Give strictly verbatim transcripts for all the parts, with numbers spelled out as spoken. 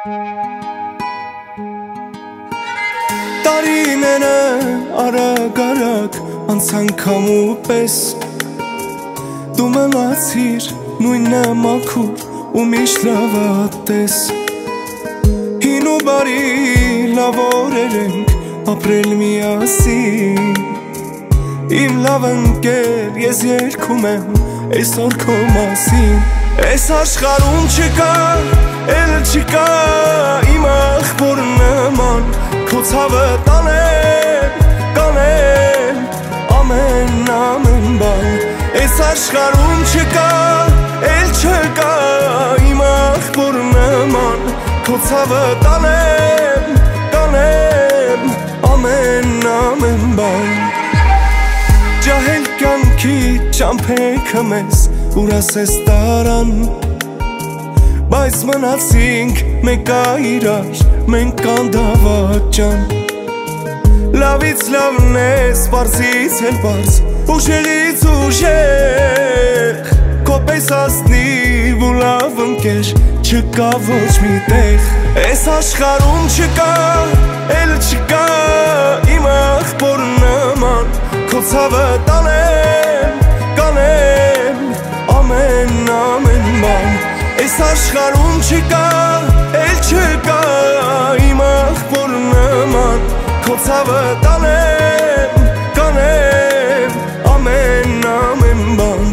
Տարիները արագ-արագ անցան քամու պես, դու մնացիր նույնը մաքուր ու միշտ լավատես։ Հին ու բարի լավ օրեր ենք ապրել միասին, իմ լավ ընկեր, ես երգում եմ այսօր քո մասին։ Այս աշխարհում չկա, էլ չկա իմ ախպոր նման, քո ցավը տանեմ, կանեմ ամեն ամեն բան։ Այս աշխարհում չկա, էլ չկա իմ ախպոր նման, քո ցավը տանեմ, կանեմ ամեն ամեն բան։ Ջահել կյանքի ճամփեքը մեզ ուր ասես տարան, բայց մնացինք մեկ իրար, մենք կանդավաճ ջան։ Լավից լավն ես, պարզից էլ պարզ, ուժերից ուժեղ, քո պես ազնիվ ու լավ ընկեր չկա ոչ մի տեղ։ Այս աշխարհում չկա, էլ չկա իմ ախպոր նման, քո ցավը տանեմ, կանեմ ամեն ամեն բան։ Այս աշխարհում չկա, էլ չկա իմ ախպոր նման, քո ցավը տանեմ, կանեմ ամեն ամեն բան։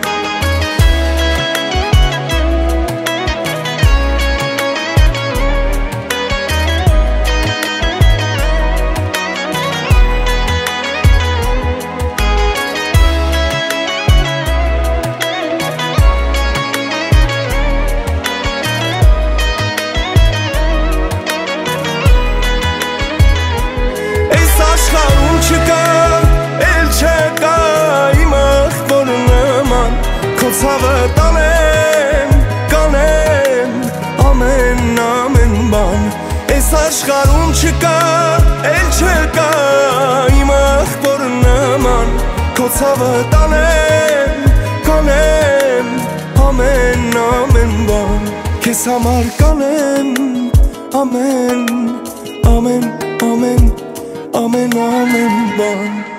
Աշխարհում չկա, էլ չկա իմ ախպոր նման, քո ցավը տանեմ, կանեմ ամեն ամեն բան։ Այս աշխարհում չկա, էլ չկա իմ ախպոր նման, քո ցավը տանեմ, կանեմ ամեն ամեն բան։ Քեզ համար կանեմ ամեն ամեն ամեն Amen, amen, bye.